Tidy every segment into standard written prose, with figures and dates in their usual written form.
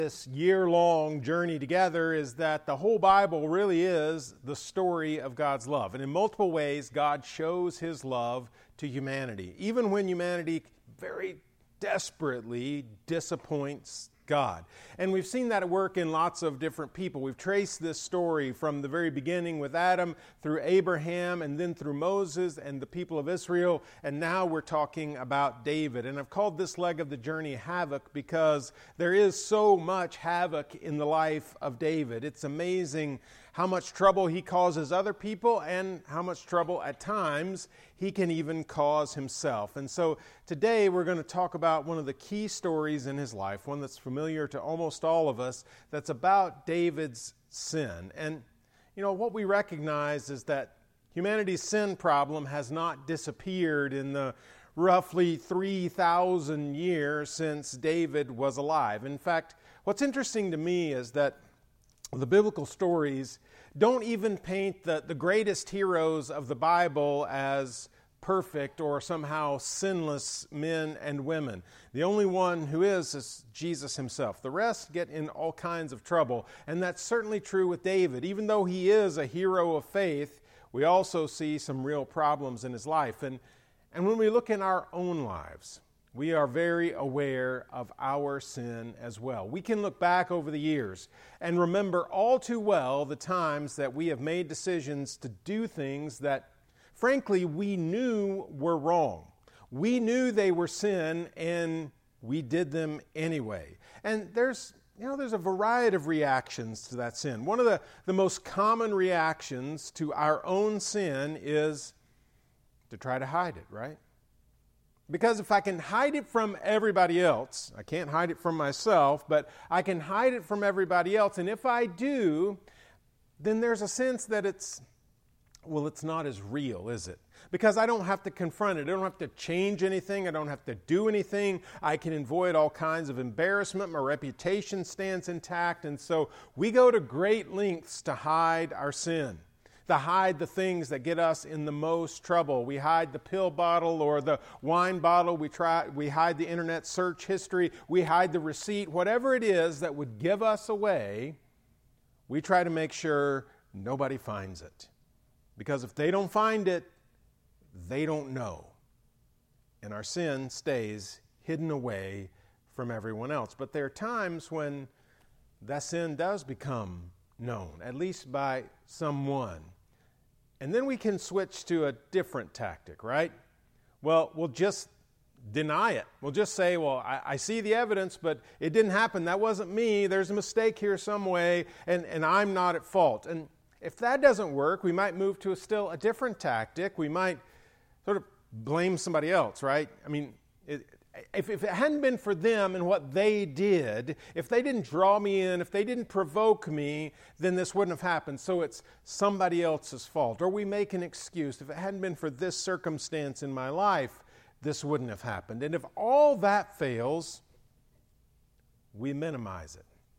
This year-long journey together is that the whole Bible really is the story of God's love. And in multiple ways, God shows His love to humanity, even when humanity very desperately disappoints God. And we've seen that at work in lots of different people. We've traced this story from the very beginning with Adam, through Abraham, and then through Moses and the people of Israel. And now we're talking about David. And I've called this leg of the journey Havoc because there is so much havoc in the life of David. It's amazing how much trouble he causes other people and how much trouble at times he can even cause himself. And so today we're going to talk about one of the key stories in his life, one that's familiar to almost all of us, that's about David's sin. And, you know, what we recognize is that humanity's sin problem has not disappeared in the roughly 3,000 years since David was alive. In fact, what's interesting to me is that the biblical stories don't even paint the greatest heroes of the Bible as perfect or somehow sinless men and women. The only one who is Jesus himself. The rest get in all kinds of trouble, and that's certainly true with David. Even though he is a hero of faith, we also see some real problems in his life. And when we look in our own lives, we are very aware of our sin as well. We can look back over the years and remember all too well the times that we have made decisions to do things that, frankly, we knew were wrong. We knew they were sin, and we did them anyway. And there's a variety of reactions to that sin. One of the most common reactions to our own sin is to try to hide it, right? Because if I can hide it from everybody else, I can't hide it from myself, but I can hide it from everybody else. And if I do, then there's a sense that it's not as real, is it? Because I don't have to confront it. I don't have to change anything. I don't have to do anything. I can avoid all kinds of embarrassment. My reputation stands intact. And so we go to great lengths to hide our sin, to hide the things that get us in the most trouble. We hide the pill bottle or the wine bottle. We hide the internet search history. We hide the receipt. Whatever it is that would give us away, we try to make sure nobody finds it. Because if they don't find it, they don't know. And our sin stays hidden away from everyone else. But there are times when that sin does become known, at least by someone. And then we can switch to a different tactic, right? Well, we'll just deny it. We'll just say, well, I see the evidence, but it didn't happen. That wasn't me. There's a mistake here some way, and I'm not at fault. And if that doesn't work, we might move to a different tactic. We might sort of blame somebody else, right? I mean, if it hadn't been for them and what they did, if they didn't draw me in, if they didn't provoke me, then this wouldn't have happened. So it's somebody else's fault. Or we make an excuse. If it hadn't been for this circumstance in my life, this wouldn't have happened. And if all that fails, we minimize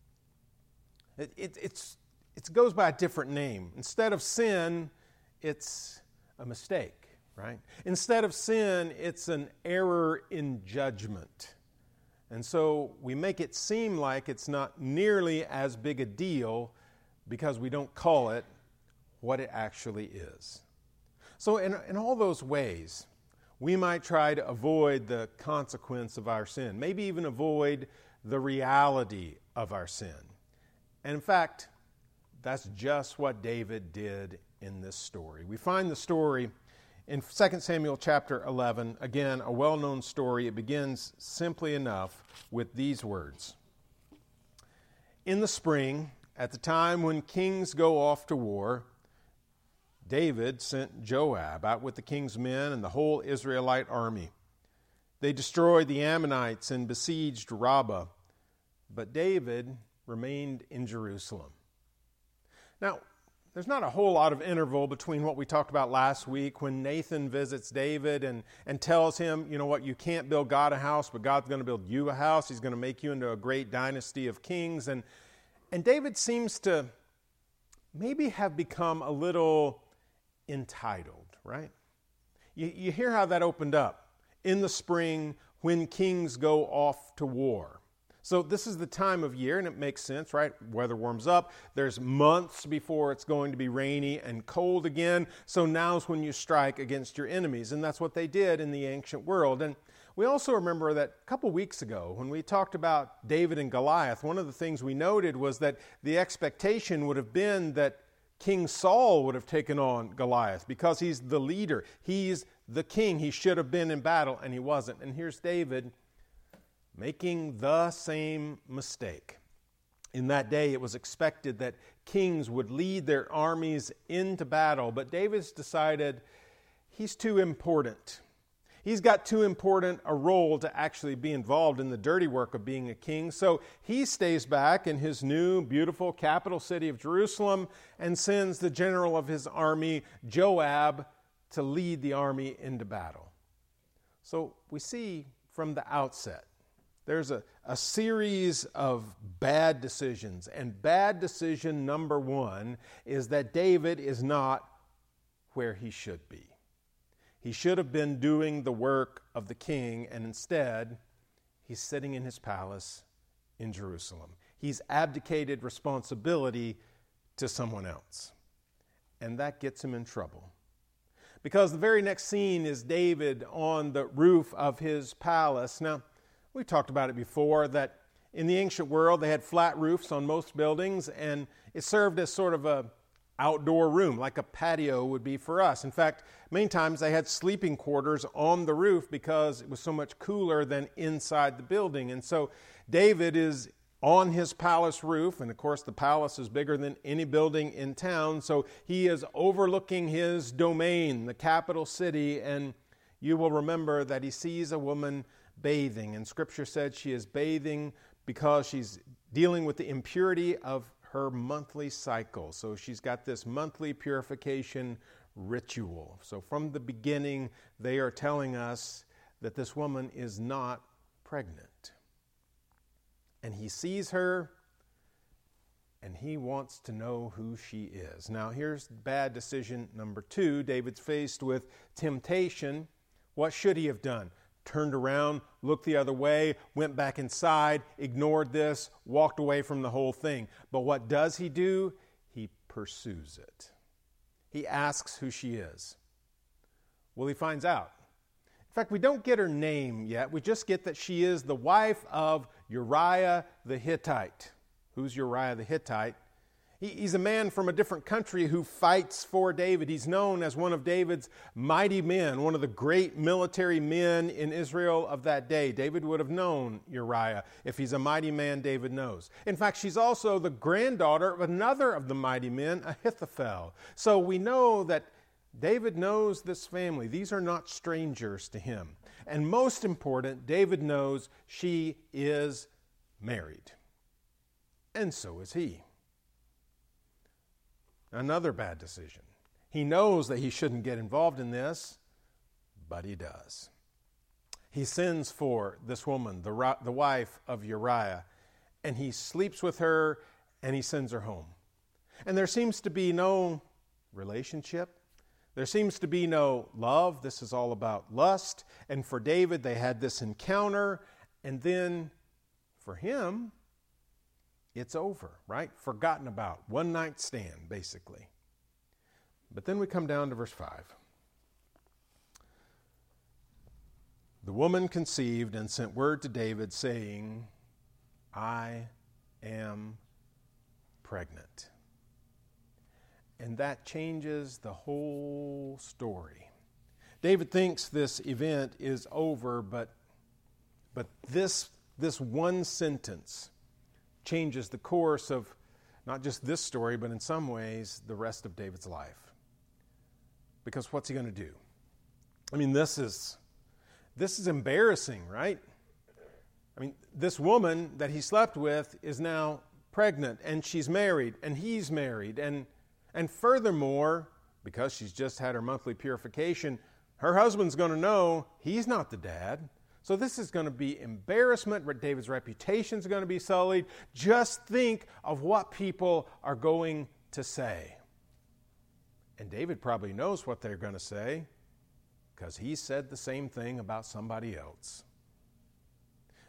it. It goes by a different name. Instead of sin, it's a mistake. Right? Instead of sin, it's an error in judgment. And so we make it seem like it's not nearly as big a deal because we don't call it what it actually is. So in all those ways, we might try to avoid the consequence of our sin, maybe even avoid the reality of our sin. And in fact, that's just what David did in this story. We find the story in 2 Samuel chapter 11, again, a well-known story. It begins simply enough with these words. In the spring, at the time when kings go off to war, David sent Joab out with the king's men and the whole Israelite army. They destroyed the Ammonites and besieged Rabbah, but David remained in Jerusalem. Now, there's not a whole lot of interval between what we talked about last week when Nathan visits David and tells him, you know what, you can't build God a house, but God's going to build you a house. He's going to make you into a great dynasty of kings. And David seems to maybe have become a little entitled, right? You hear how that opened up. In the spring, when kings go off to war. So this is the time of year, and it makes sense, right? Weather warms up. There's months before it's going to be rainy and cold again. So now's when you strike against your enemies. And that's what they did in the ancient world. And we also remember that a couple weeks ago when we talked about David and Goliath, one of the things we noted was that the expectation would have been that King Saul would have taken on Goliath because he's the leader. He's the king. He should have been in battle, and he wasn't. And here's David making the same mistake. In that day, it was expected that kings would lead their armies into battle, but David's decided he's too important. He's got too important a role to actually be involved in the dirty work of being a king, so he stays back in his new, beautiful capital city of Jerusalem and sends the general of his army, Joab, to lead the army into battle. So we see from the outset, there's a series of bad decisions. And bad decision number one is that David is not where he should be. He should have been doing the work of the king, and instead, he's sitting in his palace in Jerusalem. He's abdicated responsibility to someone else. And that gets him in trouble. Because the very next scene is David on the roof of his palace. Now, we talked about it before, that in the ancient world they had flat roofs on most buildings, and it served as sort of a outdoor room, like a patio would be for us. In fact, many times they had sleeping quarters on the roof because it was so much cooler than inside the building. And so David is on his palace roof, and of course the palace is bigger than any building in town, so he is overlooking his domain, the capital city, and you will remember that he sees a woman bathing, and Scripture said she is bathing because she's dealing with the impurity of her monthly cycle. So she's got this monthly purification ritual. So from the beginning, they are telling us that this woman is not pregnant. And he sees her, and he wants to know who she is. Now here's bad decision number two. David's faced with temptation. What should he have done? Turned around, looked the other way, went back inside, ignored this, walked away from the whole thing. But what does he do? He pursues it. He asks who she is. Well, he finds out. In fact, we don't get her name yet. We just get that she is the wife of Uriah the Hittite. Who's Uriah the Hittite? He's a man from a different country who fights for David. He's known as one of David's mighty men, one of the great military men in Israel of that day. David would have known Uriah. If he's a mighty man, David knows. In fact, she's also the granddaughter of another of the mighty men, Ahithophel. So we know that David knows this family. These are not strangers to him. And most important, David knows she is married. And so is he. Another bad decision. He knows that he shouldn't get involved in this, but he does. He sends for this woman, the wife of Uriah, and he sleeps with her and he sends her home. And there seems to be no relationship. There seems to be no love. This is all about lust. And for David, they had this encounter, and then for him, it's over, right? Forgotten about. One night stand, basically. But then we come down to verse 5. The woman conceived and sent word to David, saying, I am pregnant. And that changes the whole story. David thinks this event is over, but this one sentence changes the course of not just this story, but in some ways, the rest of David's life. Because what's he going to do? I mean, this is embarrassing, right? I mean, this woman that he slept with is now pregnant, and she's married, and he's married, and furthermore, because she's just had her monthly purification, her husband's going to know he's not the dad. So this is going to be embarrassment. David's reputation is going to be sullied. Just think of what people are going to say. And David probably knows what they're going to say because he said the same thing about somebody else.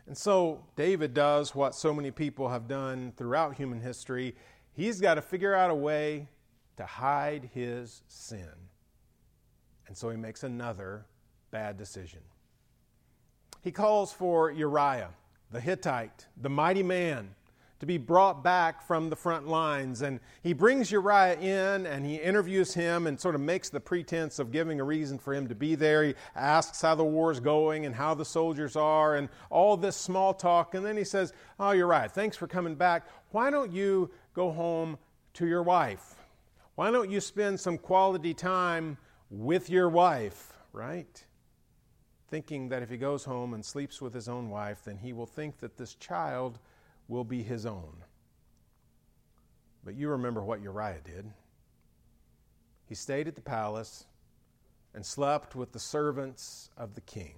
And so David does what so many people have done throughout human history. He's got to figure out a way to hide his sin. And so he makes another bad decision. He calls for Uriah, the Hittite, the mighty man, to be brought back from the front lines. And he brings Uriah in and he interviews him and sort of makes the pretense of giving a reason for him to be there. He asks how the war's going and how the soldiers are and all this small talk. And then he says, "Oh, Uriah, thanks for coming back. Why don't you go home to your wife? Why don't you spend some quality time with your wife?" Right? Thinking that if he goes home and sleeps with his own wife, then he will think that this child will be his own. But you remember what Uriah did. He stayed at the palace and slept with the servants of the king.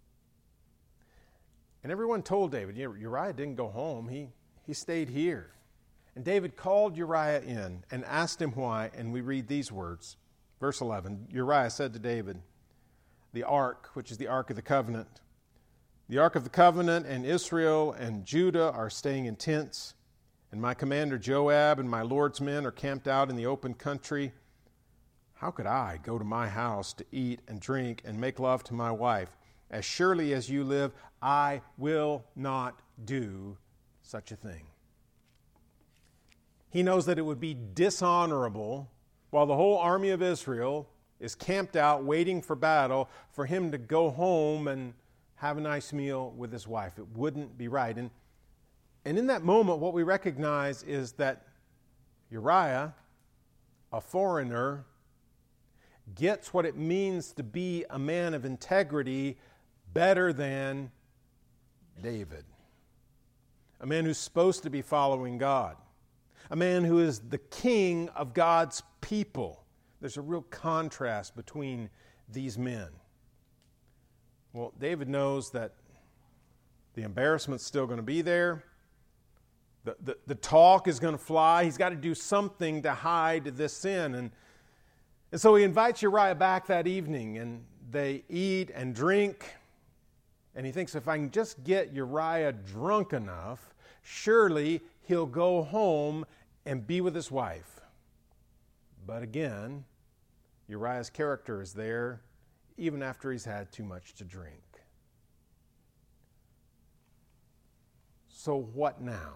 And everyone told David, Uriah didn't go home. He stayed here. And David called Uriah in and asked him why, and we read these words. Verse 11, Uriah said to David, "The ark, which is the ark of the covenant, the ark of the covenant and Israel and Judah are staying in tents, and my commander Joab and my Lord's men are camped out in the open country. How could I go to my house to eat and drink and make love to my wife? As surely as you live, I will not do such a thing." He knows that it would be dishonorable while the whole army of Israel is camped out waiting for battle for him to go home and have a nice meal with his wife. It wouldn't be right. And in that moment, what we recognize is that Uriah, a foreigner, gets what it means to be a man of integrity better than David. A man who's supposed to be following God. A man who is the king of God's people. There's a real contrast between these men. Well, David knows that the embarrassment's still going to be there. The talk is going to fly. He's got to do something to hide this sin. And so he invites Uriah back that evening, and they eat and drink. And he thinks, if I can just get Uriah drunk enough, surely he'll go home and be with his wife. But again, Uriah's character is there even after he's had too much to drink. So what now?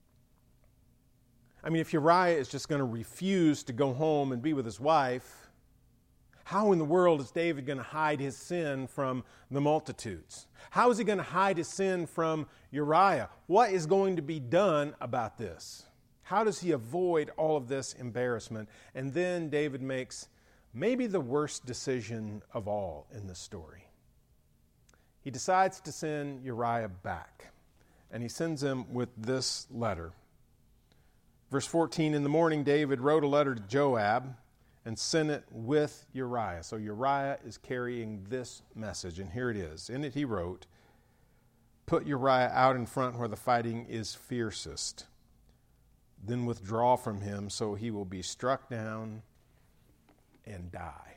I mean, if Uriah is just going to refuse to go home and be with his wife, how in the world is David going to hide his sin from the multitudes? How is he going to hide his sin from Uriah? What is going to be done about this? How does he avoid all of this embarrassment? And then David makes maybe the worst decision of all in this story. He decides to send Uriah back, and he sends him with this letter. Verse 14, in the morning David wrote a letter to Joab and sent it with Uriah. So Uriah is carrying this message, and here it is. In it he wrote, "Put Uriah out in front where the fighting is fiercest. Then withdraw from him so he will be struck down and die."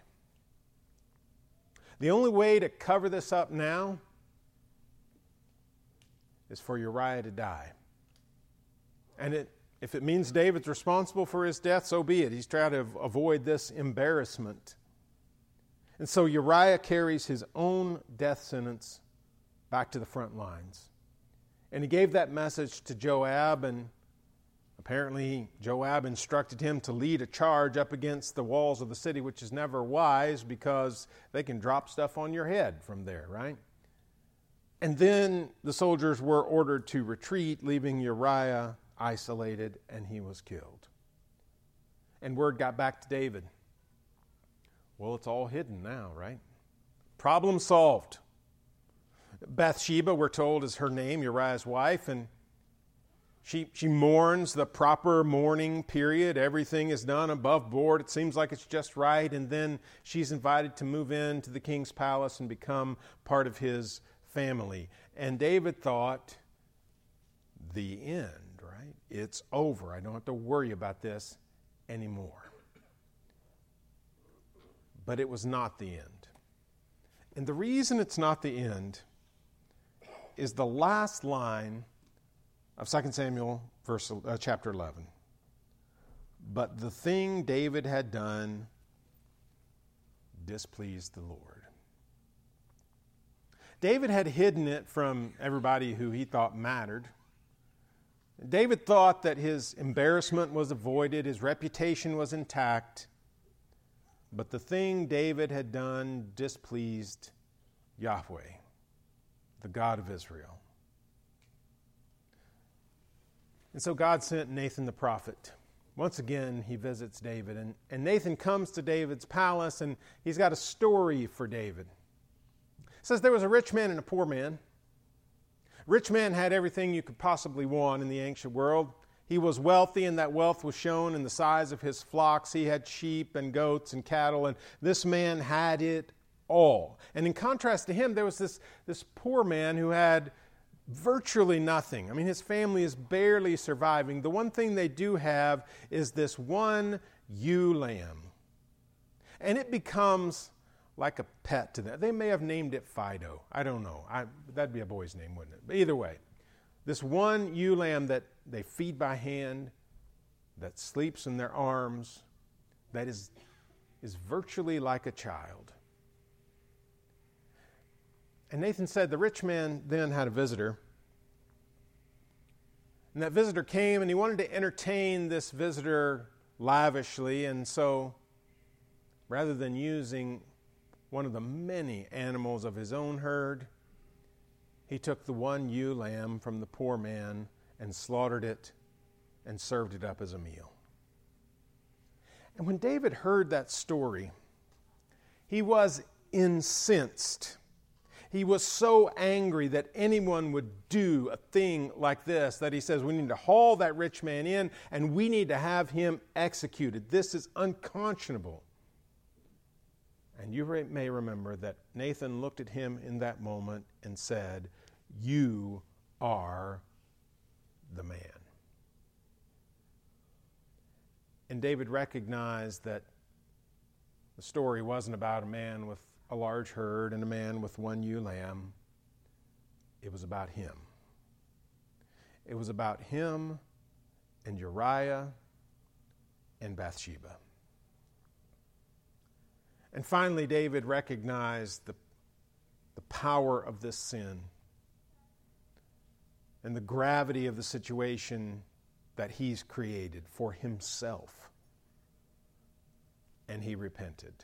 The only way to cover this up now is for Uriah to die. And if it means David's responsible for his death, so be it. He's trying to avoid this embarrassment. And so Uriah carries his own death sentence back to the front lines. And he gave that message to Joab, and apparently Joab instructed him to lead a charge up against the walls of the city, which is never wise because they can drop stuff on your head from there, right? And then the soldiers were ordered to retreat, leaving Uriah isolated, and he was killed. And word got back to David. Well, it's all hidden now, right? Problem solved. Bathsheba, we're told, is her name, Uriah's wife, and she mourns the proper mourning period. Everything is done above board. It seems like it's just right. And then she's invited to move into the king's palace and become part of his family. And David thought, the end, right? It's over. I don't have to worry about this anymore. But it was not the end. And the reason it's not the end is the last line of 2 Samuel chapter 11. But the thing David had done displeased the Lord. David had hidden it from everybody who he thought mattered. David thought that his embarrassment was avoided, his reputation was intact. But the thing David had done displeased Yahweh, the God of Israel. And so God sent Nathan the prophet. Once again, he visits David. And Nathan comes to David's palace, and he's got a story for David. It says there was a rich man and a poor man. Rich man had everything you could possibly want in the ancient world. He was wealthy, and that wealth was shown in the size of his flocks. He had sheep and goats and cattle, and this man had it all. And in contrast to him, there was this poor man who had virtually nothing. I mean, his family is barely surviving. The one thing they do have is this one ewe lamb. And it becomes like a pet to them. They may have named it Fido. I don't know. That'd be a boy's name, wouldn't it? But either way, this one ewe lamb that they feed by hand, that sleeps in their arms, that is virtually like a child. And Nathan said the rich man then had a visitor. And that visitor came, and he wanted to entertain this visitor lavishly. And so, rather than using one of the many animals of his own herd, he took the one ewe lamb from the poor man and slaughtered it and served it up as a meal. And when David heard that story, he was incensed. He was so angry that anyone would do a thing like this that he says, we need to haul that rich man in and we need to have him executed. This is unconscionable. And you may remember that Nathan looked at him in that moment and said, you are the man. And David recognized that the story wasn't about a man with a large herd and a man with one ewe lamb. It was about him. It was about him and Uriah and Bathsheba. And finally, David recognized the power of this sin and the gravity of the situation that he's created for himself. And he repented.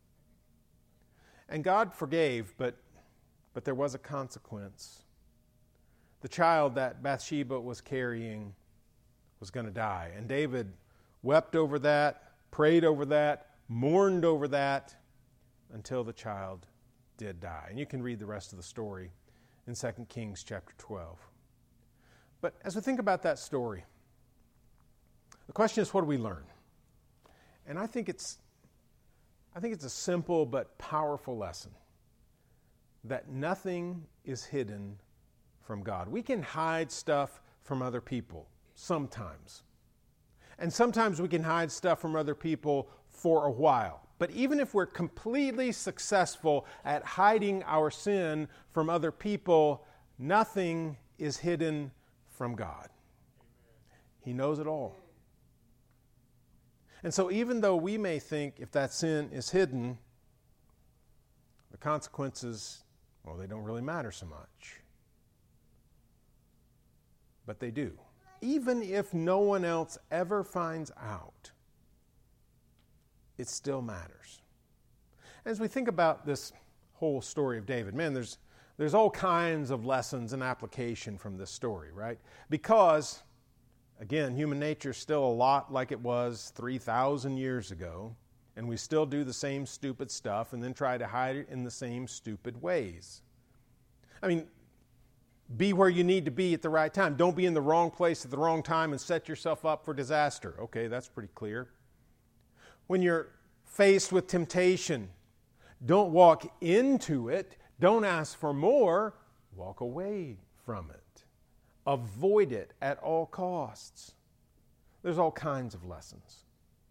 And God forgave, but there was a consequence. The child that Bathsheba was carrying was going to die. And David wept over that, prayed over that, mourned over that, until the child did die. And you can read the rest of the story in 2 Kings chapter 12. But as we think about that story, the question is, what do we learn? And I think it's a simple but powerful lesson that nothing is hidden from God. We can hide stuff from other people sometimes. And sometimes we can hide stuff from other people for a while. But even if we're completely successful at hiding our sin from other people, nothing is hidden from God. He knows it all. And so even though we may think if that sin is hidden, the consequences, well, they don't really matter so much. But they do. Even if no one else ever finds out, it still matters. As we think about this whole story of David, man, there's all kinds of lessons and application from this story, right? Because, again, human nature is still a lot like it was 3,000 years ago, and we still do the same stupid stuff and then try to hide it in the same stupid ways. I mean, be where you need to be at the right time. Don't be in the wrong place at the wrong time and set yourself up for disaster. Okay, that's pretty clear. When you're faced with temptation, don't walk into it. Don't ask for more. Walk away from it. Avoid it at all costs. There's all kinds of lessons.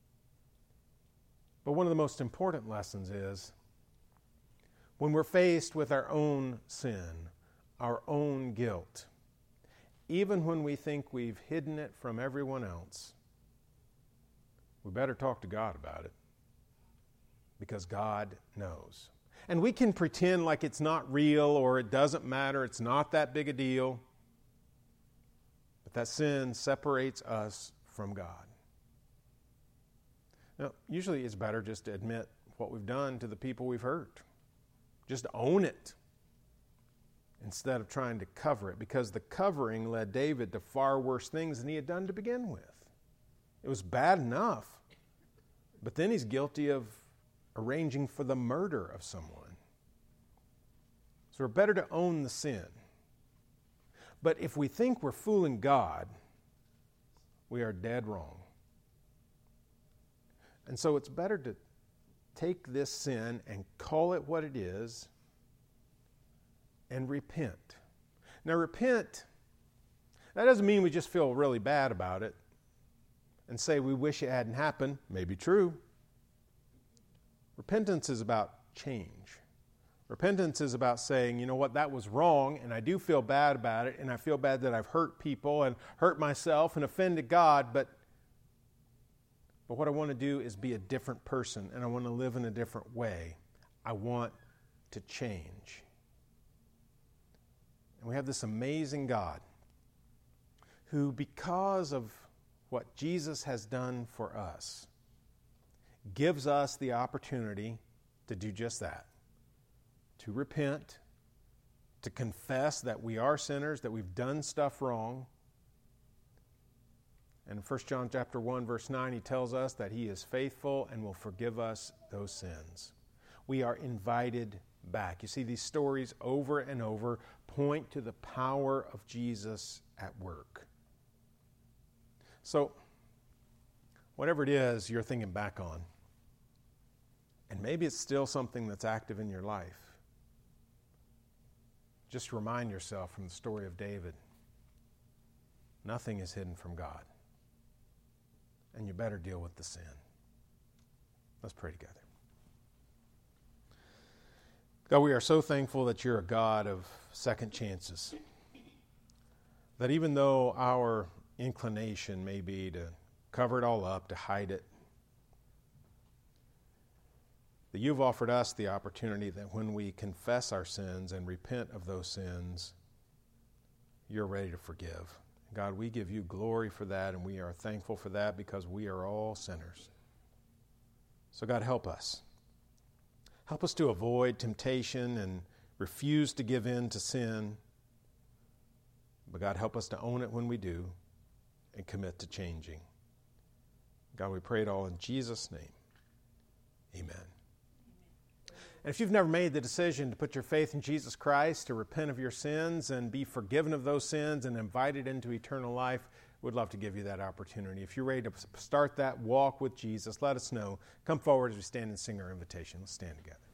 But one of the most important lessons is when we're faced with our own sin, our own guilt, even when we think we've hidden it from everyone else, we better talk to God about it, because God knows. And we can pretend like it's not real or it doesn't matter, it's not that big a deal, but that sin separates us from God. Now, usually it's better just to admit what we've done to the people we've hurt. Just own it instead of trying to cover it, because the covering led David to far worse things than he had done to begin with. It was bad enough, but then he's guilty of arranging for the murder of someone. So we're better to own the sin. But if we think we're fooling God, we are dead wrong. And so it's better to take this sin and call it what it is and repent. Now, repent, that doesn't mean we just feel really bad about it and say we wish it hadn't happened. Maybe true. Repentance is about change. Repentance is about saying, you know what, that was wrong, and I do feel bad about it, and I feel bad that I've hurt people and hurt myself and offended God, but what I want to do is be a different person, and I want to live in a different way. I want to change. And we have this amazing God who, because of what Jesus has done for us, gives us the opportunity to do just that. To repent, to confess that we are sinners, that we've done stuff wrong. And in 1 John chapter 1, verse 9, he tells us that he is faithful and will forgive us those sins. We are invited back. You see, these stories over and over point to the power of Jesus at work. So, whatever it is you're thinking back on, and maybe it's still something that's active in your life, just remind yourself from the story of David, nothing is hidden from God. And you better deal with the sin. Let's pray together. God, we are so thankful that you're a God of second chances. That even though our inclination may be to cover it all up, to hide it, that you've offered us the opportunity that when we confess our sins and repent of those sins, you're ready to forgive. God, we give you glory for that, and we are thankful for that because we are all sinners. So God, help us. Help us to avoid temptation and refuse to give in to sin. But God, help us to own it when we do and commit to changing. God, we pray it all in Jesus' name. Amen. And if you've never made the decision to put your faith in Jesus Christ, to repent of your sins and be forgiven of those sins and invited into eternal life, we'd love to give you that opportunity. If you're ready to start that walk with Jesus, let us know. Come forward as we stand and sing our invitation. Let's stand together.